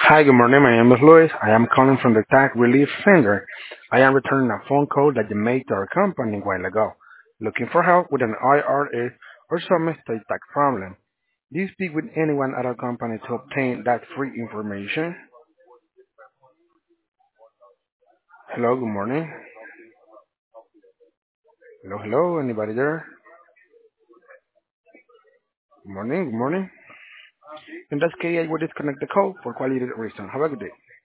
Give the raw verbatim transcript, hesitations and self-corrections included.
Hi, good morning. My name is Luis. I am calling from the Tax Relief Center. I am returning a phone call that you made to our company a while ago, looking for help with an I R A or some estate tax problem. Do you speak with anyone at our company to obtain that free information? Hello, good morning. Hello, hello. Anybody there? Good morning, good morning. In that case, I will disconnect the call for quality reason. Have a good day.